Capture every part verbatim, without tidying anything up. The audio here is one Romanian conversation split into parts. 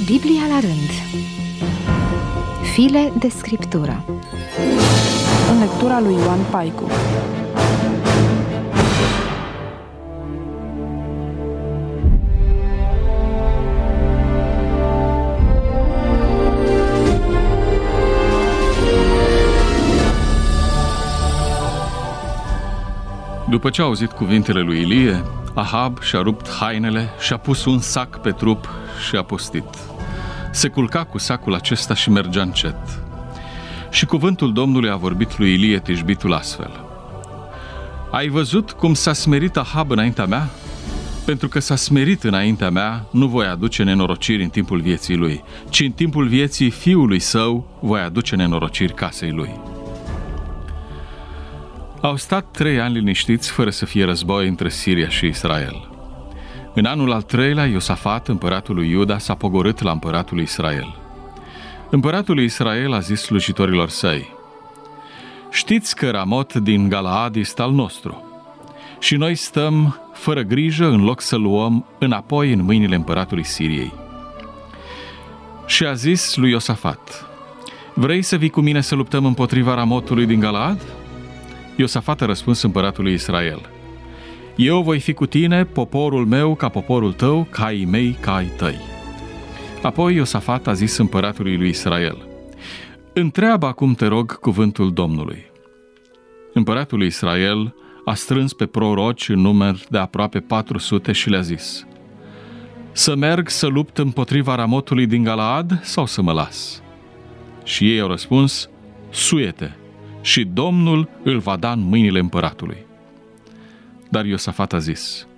Biblia la rând. File de scriptură. În lectura lui Ioan Paicu. După ce a auzit cuvintele lui Ilie, Ahab și-a rupt hainele și-a pus un sac pe trup și a postit. Se culca cu sacul acesta și mergea încet. Și cuvântul Domnului a vorbit lui Ilie Tishbitul astfel: Ai văzut cum s-a smerit Ahab înaintea mea? Pentru că s-a smerit înaintea mea, nu voi aduce nenorociri în timpul vieții lui, ci în timpul vieții fiului său voi aduce nenorociri casei lui. Au stat trei ani liniștiți fără să fie război între Siria și Israel. În anul al treilea, Iosafat, împăratul lui Iuda, s-a pogorât la împăratul lui Israel. Împăratul lui Israel a zis slujitorilor săi: Știți că Ramot din Galaad este al nostru și noi stăm fără grijă în loc să luăm înapoi în mâinile împăratului Siriei. Și a zis lui Iosafat: Vrei să vii cu mine să luptăm împotriva Ramotului din Galaad? Iosafat a răspuns împăratului Israel: Eu voi fi cu tine, poporul meu ca poporul tău, caii mei ca ai tăi. Apoi Iosafat a zis împăratului lui Israel: Întreabă acum, te rog, cuvântul Domnului. Împăratul lui Israel a strâns pe proroci în număr de aproape patru sute și le-a zis: Să merg să lupt împotriva Ramotului din Galaad sau să mă las? Și ei au răspuns: Suie-te, și Domnul îl va da în mâinile împăratului. Dar Iosafat a zis: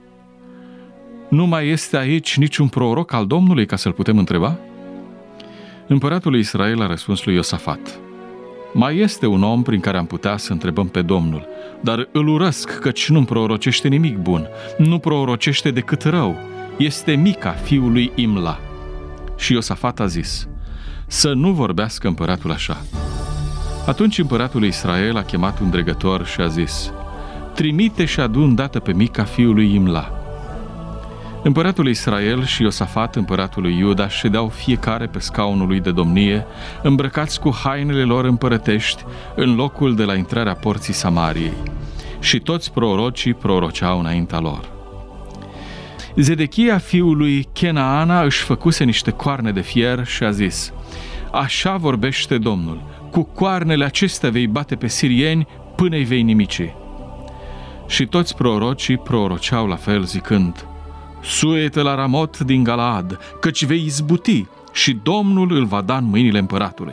Nu mai este aici niciun proroc al Domnului ca să-l putem întreba? Împăratul lui Israel a răspuns lui Iosafat: Mai este un om prin care am putea să întrebăm pe Domnul, dar îl urăsc, căci nu-mi prorocește nimic bun, nu prorocește decât rău. Este Mica, fiul lui Imla. Și Iosafat a zis: Să nu vorbească împăratul așa. Atunci împăratul lui Israel a chemat un dregător și a zis: Trimite și adu îndată pe Mica, fiul lui Imla. Împăratul lui Israel și Iosafat, împăratul lui Iuda, ședeau fiecare pe scaunul lui de domnie, îmbrăcați cu hainele lor împărătești, în locul de la intrarea porții Samariei. Și toți prorocii proroceau înaintea lor. Zedechia, fiul lui Chenaana, își făcuse niște coarne de fier și a zis: Așa vorbește Domnul: Cu coarnele acestea vei bate pe sirieni până îi vei nimici. Și toți prorocii proroceau la fel, zicând: Suie-te la Ramot din Galaad, căci vei izbuti și Domnul îl va da în mâinile împăratului.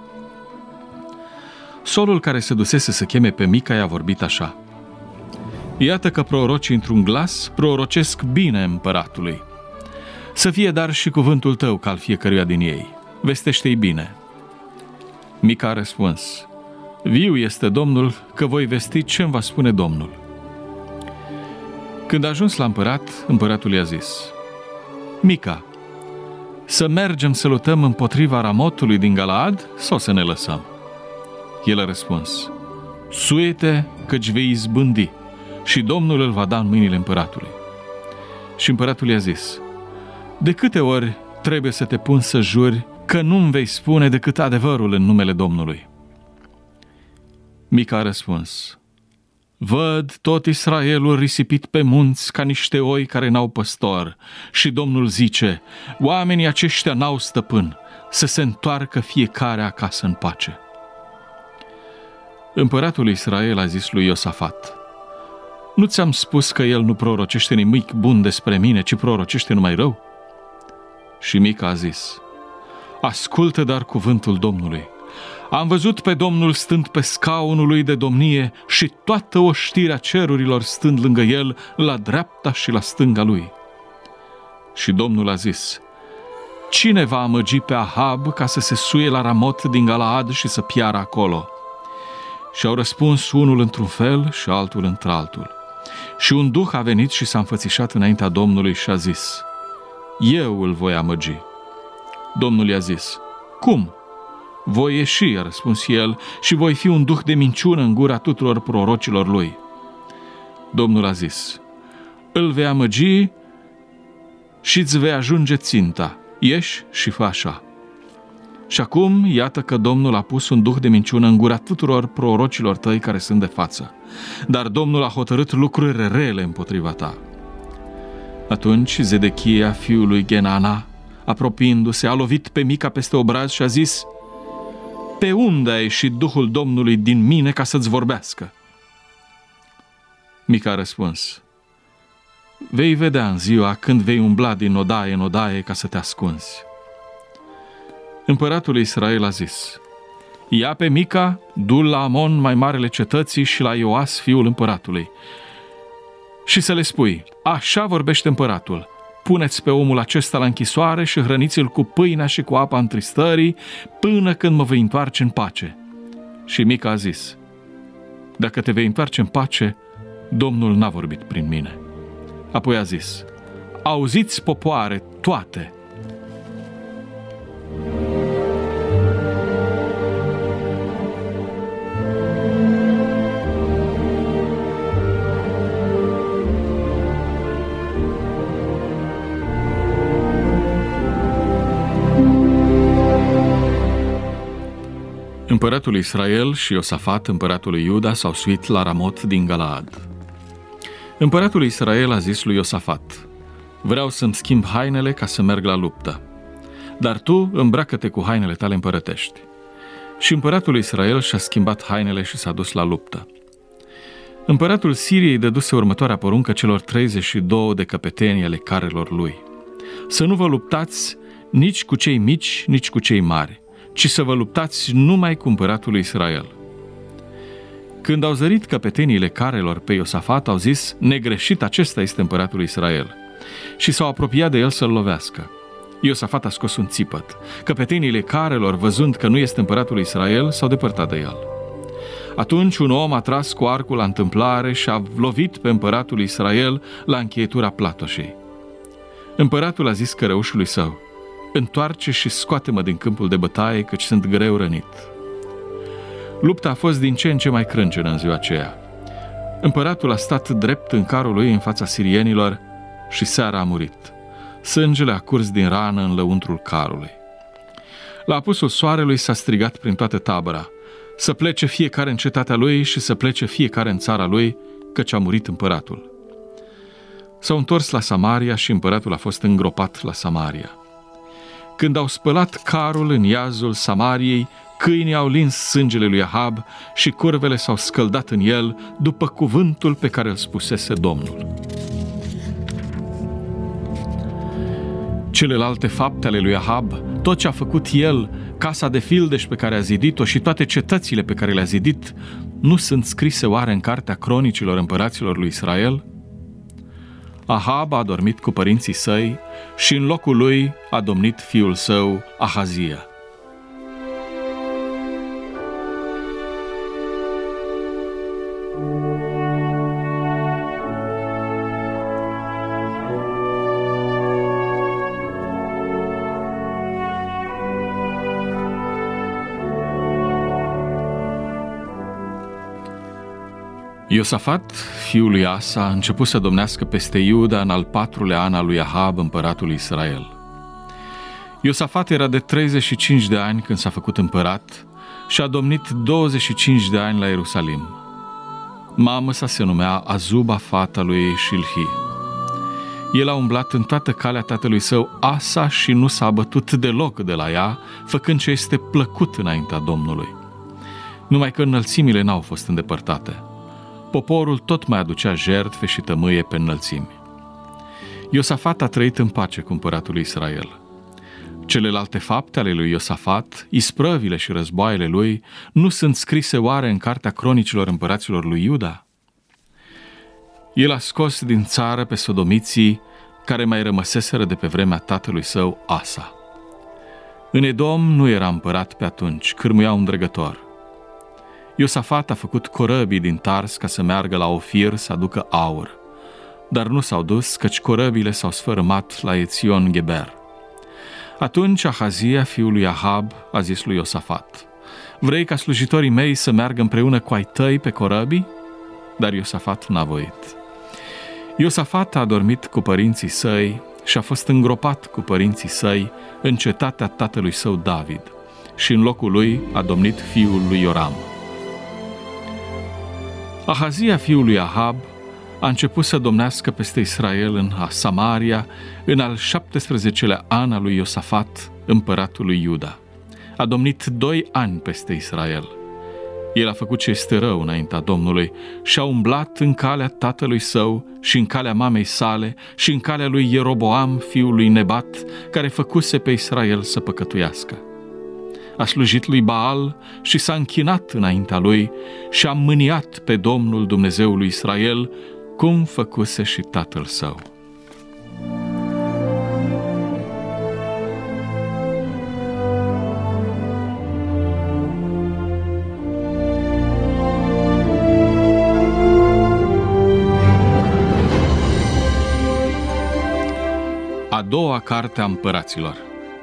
Solul, care se dusese să cheme pe Mica, i-a vorbit așa: Iată că prorocii într-un glas prorocesc bine împăratului. Să fie dar și cuvântul tău ca al fiecăruia din ei. Vestește-i bine. Mica a răspuns: Viu este Domnul că voi vesti ce-mi va spune Domnul. Când a ajuns la împărat, împăratul i-a zis: Mica, să mergem să luptăm împotriva Ramotului din Galaad sau să ne lăsăm? El a răspuns: Suie-te, căci vei izbândi și Domnul îl va da în mâinile împăratului. Și împăratul i-a zis: De câte ori trebuie să te pun să juri că nu-mi vei spune decât adevărul în numele Domnului? Mica a răspuns: Văd tot Israelul risipit pe munți ca niște oi care n-au păstor și Domnul zice: Oamenii aceștia n-au stăpân, să se întoarcă fiecare acasă în pace. Împăratul Israel a zis lui Iosafat: Nu ți-am spus că el nu prorocește nimic bun despre mine, ci prorocește numai rău? Și Mica a zis: Ascultă dar cuvântul Domnului. Am văzut pe Domnul stând pe scaunul lui de domnie și toată oștirea cerurilor stând lângă el, la dreapta și la stânga lui. Și Domnul a zis: Cine va amăgi pe Ahab ca să se suie la Ramot din Galaad și să piară acolo? Și au răspuns unul într-un fel și altul într-altul. Și un duh a venit și s-a înfățișat înaintea Domnului și a zis: Eu îl voi amăgi. Domnul i-a zis: Cum? Voi ieși, a răspuns el, și voi fi un duh de minciună în gura tuturor prorocilor lui. Domnul a zis: Îl vei amăgi și îți vei ajunge ținta. ieși și fă așa. Și acum, iată că Domnul a pus un duh de minciună în gura tuturor prorocilor tăi care sunt de față, dar Domnul a hotărât lucruri rele împotriva ta. Atunci Zedechia, fiul lui Genana, apropiindu-se, a lovit pe Mica peste obraz și a zis: pe unde a ieșit Duhul Domnului din mine ca să-ți vorbească? Mica a răspuns: vei vedea în ziua când vei umbla din odaie în odaie ca să te ascunzi. Împăratul Israel a zis: ia pe Mica, du-l la Amon, mai marele cetății, și la Ioas, fiul împăratului, și să le spui: așa vorbește împăratul, puneți pe omul acesta la închisoare și hrăniți-l cu pâinea și cu apa întristării până când mă voi întoarce în pace. Și Mica a zis: dacă te vei întoarce în pace, Domnul n-a vorbit prin mine. Apoi a zis: auziți, popoare, toate! Împăratul Israel și Iosafat, împăratul lui Iuda, s-au suit la Ramot din Galaad. Împăratul Israel a zis lui Iosafat: vreau să-mi schimb hainele ca să merg la luptă, dar tu îmbracă-te cu hainele tale împărătești. Și împăratul Israel și-a schimbat hainele și s-a dus la luptă. Împăratul Siriei dăduse următoarea poruncă celor treizeci și doi de căpetenii ale carelor lui: să nu vă luptați nici cu cei mici, nici cu cei mari, ci să vă luptați numai cu împăratul lui Israel. Când au zărit căpeteniile carelor pe Iosafat, au zis: negreșit, acesta este împăratul lui Israel. Și s-au apropiat de el să-l lovească. Iosafat a scos un țipăt. Căpeteniile carelor, văzând că nu este împăratul lui Israel, s-au depărtat de el. Atunci un om a tras cu arcul la întâmplare și a lovit pe împăratul lui Israel la încheietura platoșei. Împăratul a zis cărăușului său: întoarce și scoate-mă din câmpul de bătaie, căci sunt greu rănit. Lupta a fost din ce în ce mai crâncenă în ziua aceea. Împăratul a stat drept în carul lui în fața sirienilor și seara a murit. Sângele a curs din rană în lăuntrul carului. La apusul soarelui s-a strigat prin toată tabăra: să plece fiecare în cetatea lui și să plece fiecare în țara lui, căci a murit împăratul. S-au întors la Samaria și împăratul a fost îngropat la Samaria. Când au spălat carul în iazul Samariei, câinii au lins sângele lui Ahab și curvele s-au scăldat în el după cuvântul pe care îl spusese Domnul. Celelalte fapte ale lui Ahab, tot ce a făcut el, casa de fildeș pe care a zidit-o și toate cetățile pe care le-a zidit, nu sunt scrise oare în cartea cronicilor împăraților lui Israel? Ahab a dormit cu părinții săi și în locul lui a domnit fiul său Ahazia. Iosafat, fiul lui Asa, a început să domnească peste Iuda în al patrulea an al lui Ahab, împăratul Israel. Iosafat era de treizeci și cinci de ani când s-a făcut împărat și a domnit douăzeci și cinci de ani la Ierusalim. Mamă sa se numea Azuba, fata lui Shilhi. El a umblat în toată calea tatălui său Asa și nu s-a abătut deloc de la ea, făcând ce este plăcut înaintea Domnului. Numai că înălțimile n-au fost îndepărtate. Poporul tot mai aducea jertfe și tămâie pe înălțimi. Iosafat a trăit în pace cu împăratul lui Israel. Celelalte fapte ale lui Iosafat, isprăvile și războaiele lui, nu sunt scrise oare în cartea cronicilor împăraților lui Iuda? El a scos din țară pe sodomiții care mai rămăseseră de pe vremea tatălui său Asa. În Edom nu era împărat pe atunci, cârmuia un dregător. Iosafat a făcut corăbii din Tars ca să meargă la Ofir să aducă aur, dar nu s-au dus, căci corăbile s-au sfărâmat la Ețion Geber. Atunci Ahazia, fiul lui Ahab, a zis lui Iosafat: vrei ca slujitorii mei să meargă împreună cu ai tăi pe corăbii? Dar Iosafat n-a voit. Iosafat a adormit cu părinții săi și a fost îngropat cu părinții săi în cetatea tatălui său David și în locul lui a domnit fiul lui Ioram. Ahazia fiul lui Ahab a început să domnească peste Israel în Samaria în al șaptesprezecelea an al lui Iosafat, împăratul lui Iuda. A domnit doi ani peste Israel. El a făcut ce este rău înaintea Domnului și a umblat în calea tatălui său și în calea mamei sale și în calea lui Ieroboam, fiul lui Nebat, care făcuse pe Israel să păcătuiască. A slujit lui Baal și s-a închinat înaintea lui și a mâniat pe Domnul Dumnezeul lui Israel, cum făcuse și tatăl său. A doua carte a împăraților.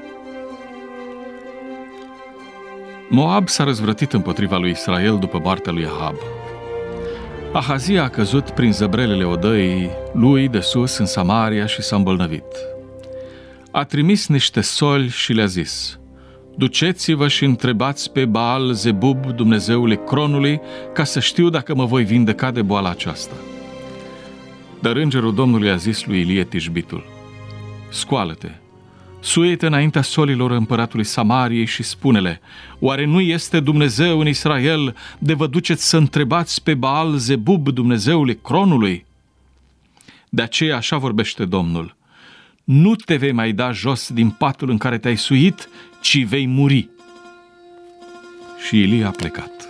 Moab s-a răzvrătit împotriva lui Israel după moartea lui Ahab. Ahazia a căzut prin zăbrelele odăii lui de sus în Samaria și s-a îmbolnăvit. A trimis niște soli și le-a zis: duceți-vă și întrebați pe Baal Zebub, Dumnezeul Ecronului, ca să știu dacă mă voi vindeca de boala aceasta. Dar îngerul Domnului a zis lui Ilie Tishbitul: scoală-te, suie-te înaintea solilor împăratului Samariei și spune-le: oare nu este Dumnezeu în Israel de vă duceți să întrebați pe Baal Zebub, Dumnezeul Ecronului? De aceea așa vorbește Domnul: nu te vei mai da jos din patul în care te-ai suit, ci vei muri. Și Ilie a plecat.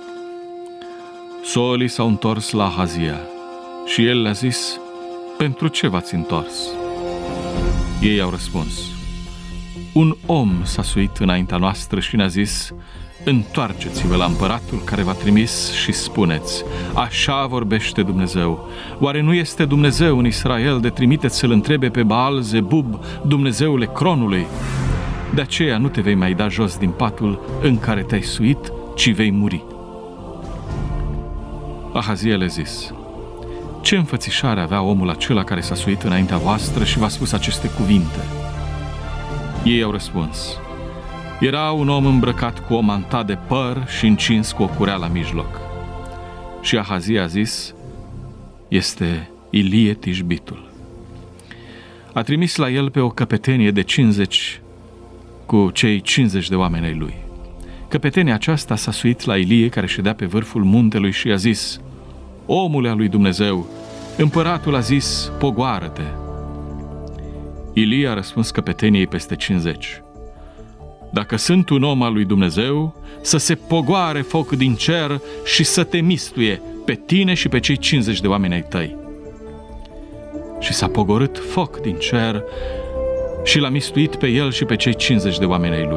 Solii s-au întors la Ahazia și el le-a zis: pentru ce v-ați întors? Ei au răspuns: un om s-a suit înaintea noastră și ne-a zis: întoarceți-vă la împăratul care v-a trimis și spuneți: așa vorbește Dumnezeu. Oare nu este Dumnezeu în Israel de trimiteți să-l întrebe pe Baal Zebub, Dumnezeul Ecronului? De aceea nu te vei mai da jos din patul în care te-ai suit, ci vei muri. Ahazia le-a zis: ce înfățișare avea omul acela care s-a suit înaintea voastră și v-a spus aceste cuvinte? Ei au răspuns: era un om îmbrăcat cu o manta de păr și încins cu o curea la mijloc. Și Ahazia a zis: este Ilie Tishbitul. A trimis la el pe o căpetenie de cincizeci cu cei cincizeci de oameni ai lui. Căpetenia aceasta s-a suit la Ilie, care ședea pe vârful muntelui, și i-a zis: omule al lui Dumnezeu, împăratul a zis: pogoară-te. Ilie a răspuns căpeteniei peste cincizeci: dacă sunt un om al lui Dumnezeu, să se pogoare foc din cer și să te mistuie pe tine și pe cei cincizeci de oameni ai tăi. Și s-a pogorât foc din cer și l-a mistuit pe el și pe cei cincizeci de oameni ai lui.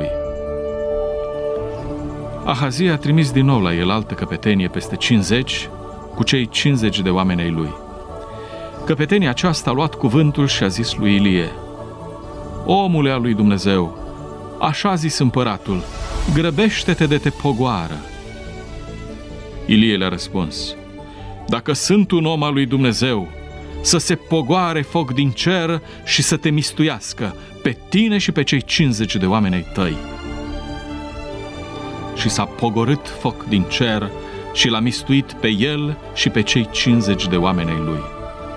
Ahazia a trimis din nou la el altă căpetenie peste cincizeci cu cei cincizeci de oameni ai lui. Căpetenia aceasta a luat cuvântul și a zis lui Ilie: omule al lui Dumnezeu, așa a zis împăratul: grăbește-te de te pogoară. Ilie le-a răspuns: dacă sunt un om al lui Dumnezeu, să se pogoare foc din cer și să te mistuiască pe tine și pe cei cincizeci de oameni ai tăi. Și s-a pogorât foc din cer și l-a mistuit pe el și pe cei cincizeci de oameni ai lui.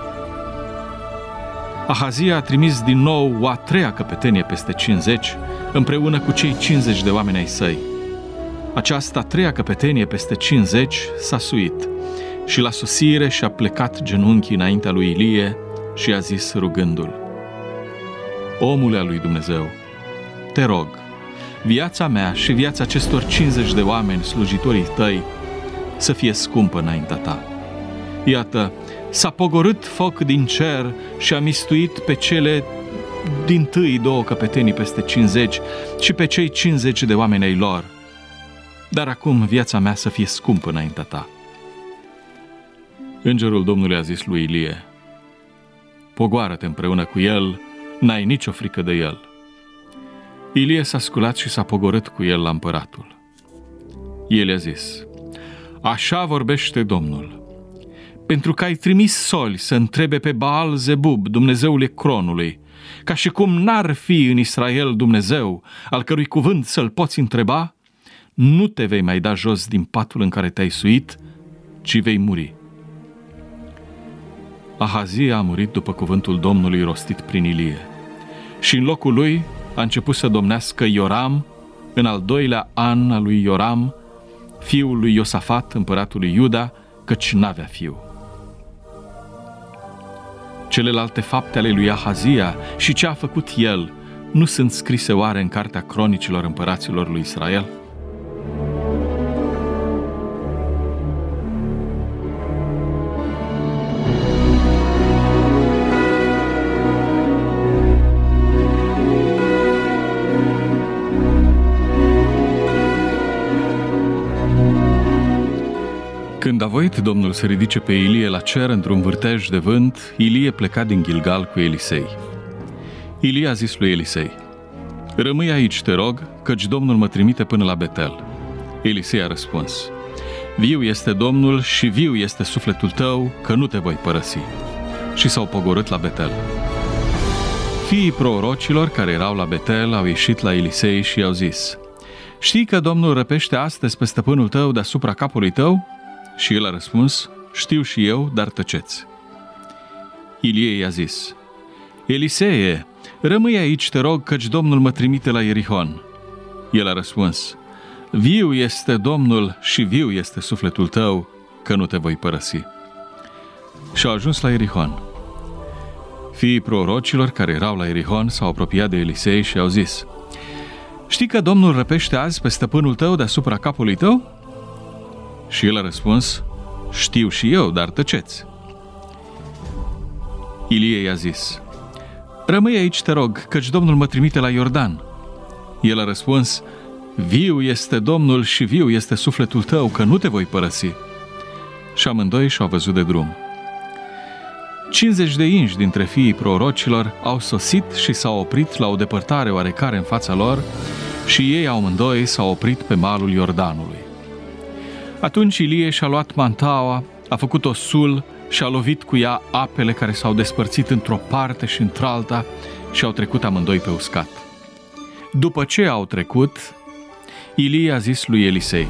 Ahazia a trimis din nou o a treia căpetenie peste cincizeci, împreună cu cei cincizeci de oameni ai săi. Această a treia căpetenie peste cincizeci s-a suit și la sosire și-a plecat genunchii înaintea lui Ilie și a zis rugându-l: omule al lui Dumnezeu, te rog, viața mea și viața acestor cincizeci de oameni slujitorii tăi să fie scumpă înaintea ta. Iată, s-a pogorât foc din cer și a mistuit pe cele dintâi două căpetenii peste cincizeci și pe cei cincizeci de oameni ai lor. Dar acum viața mea să fie scumpă înaintea ta. Îngerul Domnului a zis lui Ilie: pogoară-te împreună cu el, n-ai nicio frică de el. Ilie s-a sculat și s-a pogorât cu el la împăratul. El i-a zis: așa vorbește Domnul: pentru că ai trimis soli să întrebe pe Baal Zebub, Dumnezeul Ecronului, ca și cum n-ar fi în Israel Dumnezeu, al cărui cuvânt să-l poți întreba, nu te vei mai da jos din patul în care te-ai suit, ci vei muri. Ahazia a murit după cuvântul Domnului rostit prin Ilie și în locul lui a început să domnească Ioram în al doilea an al lui Ioram, fiul lui Iosafat, împăratul lui Iuda, căci n-avea fiu. Celelalte fapte ale lui Ahazia și ce a făcut el nu sunt scrise oare în cartea cronicilor împăraților lui Israel? Când a voit Domnul să ridice pe Ilie la cer într-un vârtej de vânt, Ilie pleca din Gilgal cu Elisei. Ilie a zis lui Elisei: rămâi aici, te rog, căci Domnul mă trimite până la Betel. Elisei a răspuns: viu este Domnul și viu este sufletul tău, că nu te voi părăsi. Și s-au pogorât la Betel. Fiii prorocilor care erau la Betel au ieșit la Elisei și i-au zis: știi că Domnul răpește astăzi pe stăpânul tău deasupra capului tău? Și el a răspuns: știu și eu, dar tăceți. Ilie i-a zis: Elisee, rămâi aici, te rog, căci Domnul mă trimite la Ierihon. El a răspuns: viu este Domnul și viu este sufletul tău, că nu te voi părăsi. Și au ajuns la Ierihon. Fiii prorocilor care erau la Ierihon s-au apropiat de Elisei și au zis: știi că Domnul răpește azi pe stăpânul tău deasupra capului tău? Și el a răspuns: știu și eu, dar tăceți. Ilie i-a zis: rămâi aici, te rog, căci Domnul mă trimite la Iordan. El a răspuns: viu este Domnul și viu este sufletul tău, că nu te voi părăsi. Și amândoi și-au văzut de drum. cincizeci de inși dintre fiii prorocilor au sosit și s-au oprit la o depărtare oarecare în fața lor și ei amândoi s-au oprit pe malul Iordanului. Atunci Ilie și-a luat mantaua, a făcut o sul și a lovit cu ea apele care s-au despărțit într-o parte și într-alta și au trecut amândoi pe uscat. După ce au trecut, Ilie a zis lui Elisei: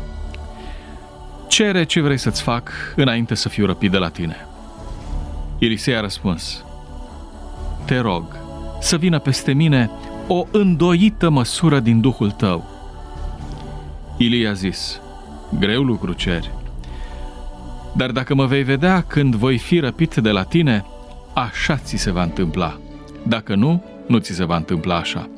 cere ce vrei să-ți fac înainte să fiu răpit de la tine. Elisei a răspuns: te rog să vină peste mine o îndoită măsură din Duhul tău. Ilie a zis: greu lucru ceri, dar dacă mă vei vedea când voi fi răpit de la tine, așa ți se va întâmpla. Dacă nu, nu ți se va întâmpla așa.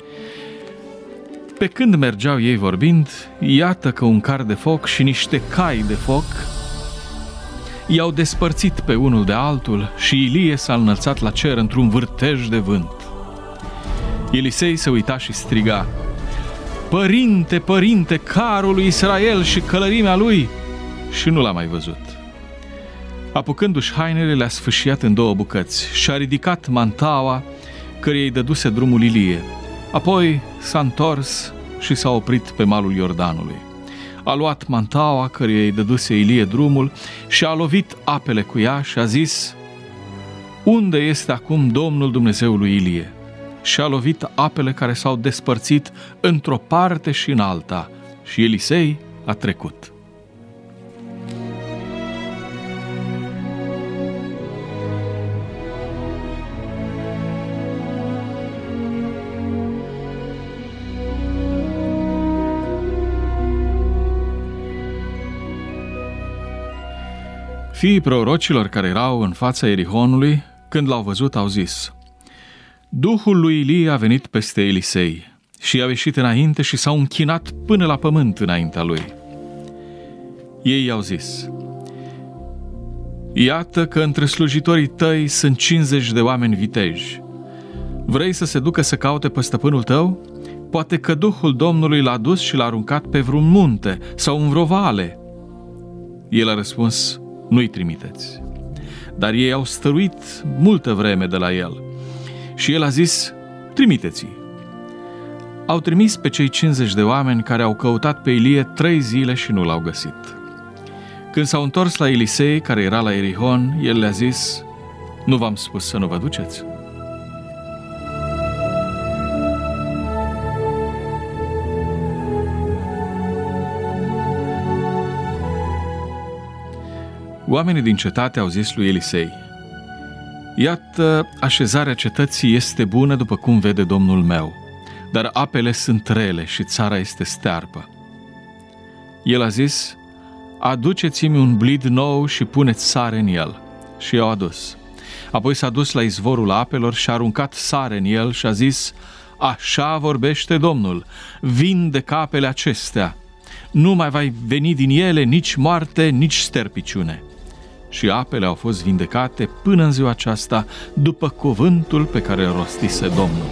Pe când mergeau ei vorbind, iată că un car de foc și niște cai de foc i-au despărțit pe unul de altul și Ilie s-a înălțat la cer într-un vârtej de vânt. Elisei se uita și striga: părinte, părinte, carul lui Israel și călărimea lui! Și nu l-a mai văzut. Apucându-și hainele, le-a sfâșiat în două bucăți și a ridicat mantaua căreia îi dăduse drumul Ilie. Apoi s-a întors și s-a oprit pe malul Iordanului. A luat mantaua căreia îi dăduse Ilie drumul și a lovit apele cu ea și a zis: unde este acum Domnul Dumnezeului Ilie? Și a lovit apele care s-au despărțit într-o parte și în alta și Elisei a trecut. Fiii prorocilor care erau în fața Ierihonului, când l-au văzut, au zis: Duhul lui Ilie a venit peste Elisei și a ieșit înainte și s-au închinat până la pământ înaintea lui. Ei i-au zis: iată că între slujitorii tăi sunt cincizeci de oameni viteji. Vrei să se ducă să caute pe stăpânul tău? Poate că Duhul Domnului l-a dus și l-a aruncat pe vreun munte sau în vreo vale. El a răspuns: nu-i trimiteți. Dar ei au stăruit multă vreme de la el. Și el a zis: trimiteți-i. Au trimis pe cei cincizeci de oameni care au căutat pe Ilie trei zile și nu l-au găsit. Când s-au întors la Elisei, care era la Ierihon, el le-a zis: nu v-am spus să nu vă duceți? Oamenii din cetate au zis lui Elisei: iată, așezarea cetății este bună după cum vede domnul meu, dar apele sunt rele și țara este stearpă. El a zis: aduceți-mi un blid nou și puneți sare în el. Și i-au adus. Apoi s-a dus la izvorul apelor și a aruncat sare în el și a zis: așa vorbește Domnul, vindecă apele acestea, nu mai va veni din ele nici moarte, nici sterpiciune. Și apele au fost vindecate până în ziua aceasta, după cuvântul pe care îl rostise Domnul.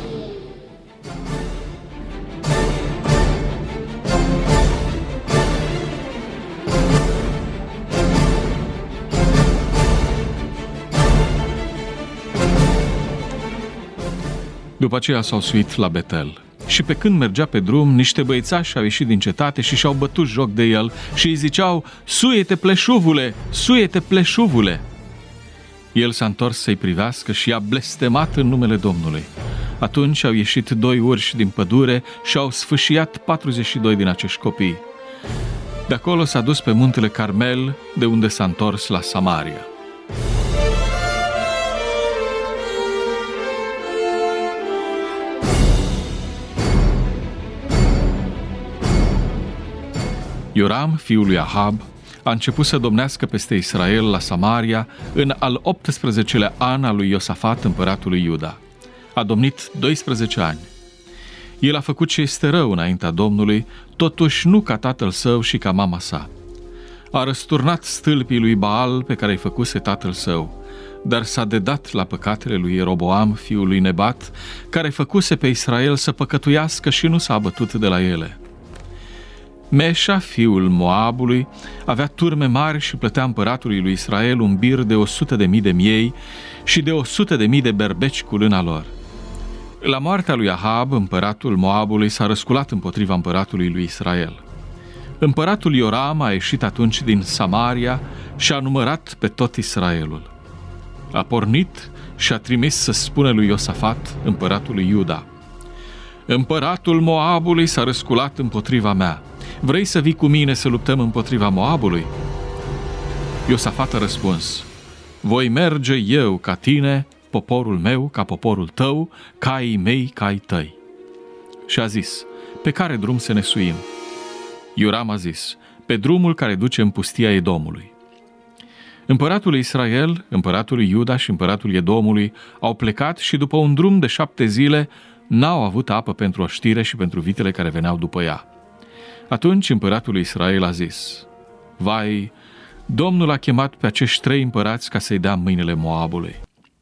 După aceea s-au suit la Betel. Și pe când mergea pe drum, niște băiețași au ieșit din cetate și și-au bătut joc de el și îi ziceau: suie-te, pleșuvule, suie-te, pleșuvule! El s-a întors să-i privească și i-a blestemat în numele Domnului. Atunci au ieșit doi urși din pădure și au sfâșiat patruzeci și doi din acești copii. De acolo s-a dus pe muntele Carmel, de unde s-a întors la Samaria. Ioram, fiul lui Ahab, a început să domnească peste Israel la Samaria în al optsprezecelea an al lui Iosafat, împăratul lui Iuda. A domnit doisprezece ani. El a făcut ce este rău înaintea Domnului, totuși nu ca tatăl său și ca mama sa. A răsturnat stâlpii lui Baal pe care îi făcuse tatăl său, dar s-a dedat la păcatele lui Ieroboam, fiul lui Nebat, care făcuse pe Israel să păcătuiască și nu s-a abătut de la ele. Meșa, fiul Moabului, avea turme mari și plătea împăratului lui Israel un bir de o sută de mii de miei și de o sută de mii de berbeci cu lâna lor. La moartea lui Ahab, împăratul Moabului s-a răsculat împotriva împăratului lui Israel. Împăratul Ioram a ieșit atunci din Samaria și a numărat pe tot Israelul. A pornit și a trimis să spună lui Iosafat, împăratul lui Iuda: împăratul Moabului s-a răsculat împotriva mea. Vrei să vii cu mine să luptăm împotriva Moabului? Iosafat a răspuns: voi merge eu ca tine, poporul meu ca poporul tău, caii mei ca ai tăi. Și a zis: pe care drum să ne suim? Ioram a zis: pe drumul care duce în pustia Edomului. Împăratul Israel, împăratul Iuda și împăratul Edomului au plecat și după un drum de șapte zile n-au avut apă pentru oștire și pentru vitele care veneau după ea. Atunci împăratul Israel a zis: vai, Domnul a chemat pe acești trei împărați ca să-i dea mâinile Moabului.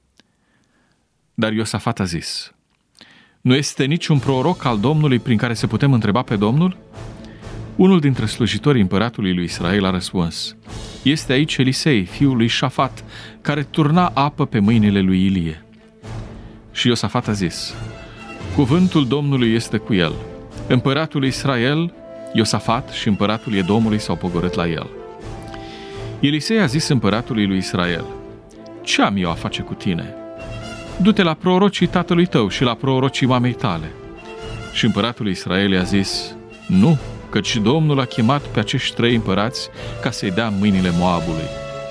Dar Iosafat a zis: nu este niciun proroc al Domnului prin care să putem întreba pe Domnul? Unul dintre slujitorii împăratului lui Israel a răspuns: este aici Elisei, fiul lui Șafat, care turna apă pe mâinile lui Ilie. Și Iosafat a zis: cuvântul Domnului este cu el. Împăratul Israel, Iosafat și împăratul Edomului s-au pogorât la el. Elisei a zis împăratului lui Israel: ce am eu a face cu tine? Du-te la prorocii tatălui tău și la prorocii mamei tale. Și împăratul Israel i-a zis: nu, căci Domnul a chemat pe acești trei împărați ca să-i dea mâinile Moabului.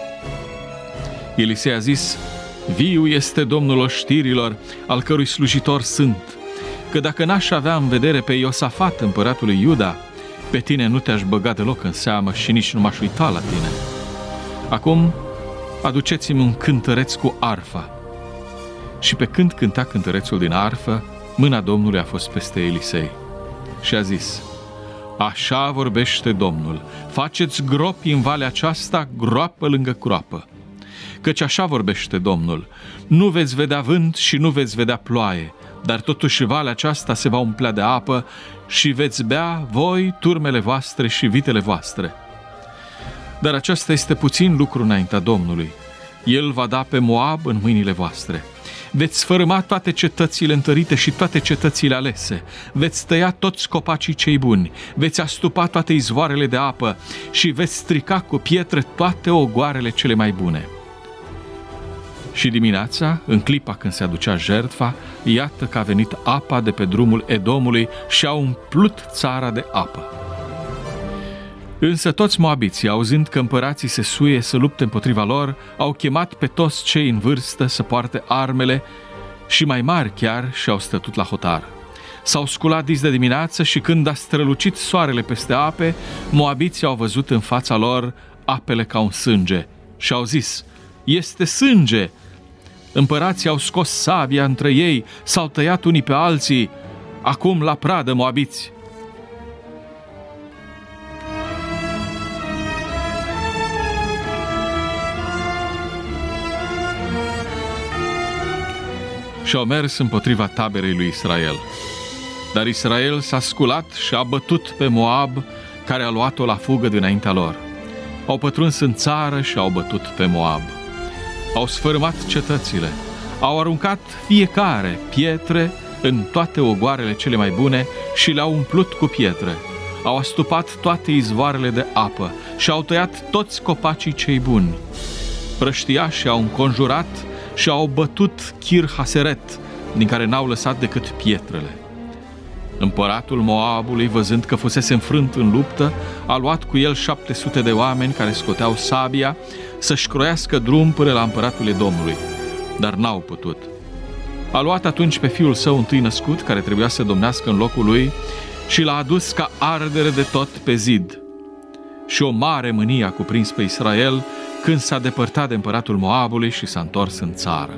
Elisei a zis: viu este Domnul oștirilor, al cărui slujitor sunt, că dacă n-aș avea în vedere pe Iosafat, împăratul lui Iuda, pe tine nu te-aș băga deloc în seamă și nici nu m-aș uita la tine. Acum, aduceți-mi un cântăreț cu arfa. Și pe când cânta cântărețul din arfă, mâna Domnului a fost peste Elisei. Și a zis: așa vorbește Domnul, faceți gropi în valea aceasta, groapă lângă groapă. Căci așa vorbește Domnul: nu veți vedea vânt și nu veți vedea ploaie, dar totuși valea aceasta se va umplea de apă și veți bea voi, turmele voastre și vitele voastre. Dar aceasta este puțin lucru înaintea Domnului. El va da pe Moab în mâinile voastre. Veți sfărâma toate cetățile întărite și toate cetățile alese. Veți tăia toți copacii cei buni. Veți astupa toate izvoarele de apă și veți strica cu pietre toate ogoarele cele mai bune. Și dimineața, în clipa când se aducea jertfa, iată că a venit apa de pe drumul Edomului și a umplut țara de apă. Însă toți moabiții, auzind că împărații se suie să lupte împotriva lor, au chemat pe toți cei în vârstă să poarte armele și mai mari chiar și-au stătut la hotar. S-au sculat dis de dimineață și când a strălucit soarele peste ape, moabiții au văzut în fața lor apele ca un sânge și au zis: este sânge! Împărații au scos sabia între ei, s-au tăiat unii pe alții, acum la pradă moabiți! Și au mers împotriva taberei lui Israel. Dar Israel s-a sculat și a bătut pe Moab, care a luat-o la fugă dinaintea lor. Au pătruns în țară și au bătut pe Moab. Au sfărâmat cetățile, au aruncat fiecare pietre în toate ogoarele cele mai bune și le-au umplut cu pietre. Au astupat toate izvoarele de apă și au tăiat toți copacii cei buni. Prăștiașii au înconjurat și au bătut Kir Haseret, din care n-au lăsat decât pietrele. Împăratul Moabului, văzând că fusese înfrânt în luptă, a luat cu el șapte sute de oameni care scoteau sabia să-și croiască drum până la împăratul Edomului, dar n-au putut. A luat atunci pe fiul său întâi născut, care trebuia să domnească în locul lui, și l-a adus ca ardere de tot pe zid. Și o mare mânie a cuprins pe Israel când s-a depărtat de împăratul Moabului și s-a întors în țară.